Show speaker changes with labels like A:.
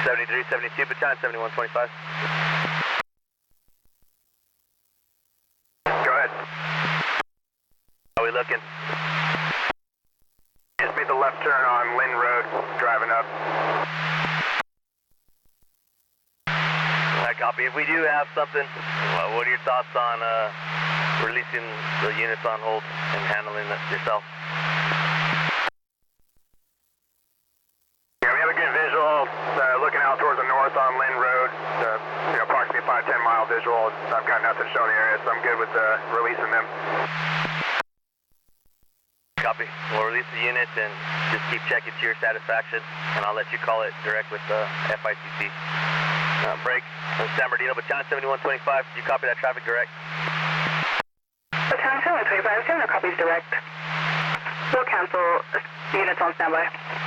A: 7372, battalion 7125.
B: Go ahead.
A: How are we looking?
B: Just made the left turn on Lynn Road, driving up.
A: I copy. If we do have something, what are your thoughts on releasing the units on hold and handling it yourself?
B: Yeah, we have a good visual looking out towards the north on Lynn Road. Approximately 5-10 mile visual. I've got nothing shown in the area, so I'm good with releasing them.
A: Copy. We'll release the unit and just keep checking to your satisfaction, and I'll let you call it direct with FICC. Break. San Bernardino, battalion 7125. Did you copy that traffic direct?
C: Battalion 7125, 7 copies direct. We'll cancel units on standby.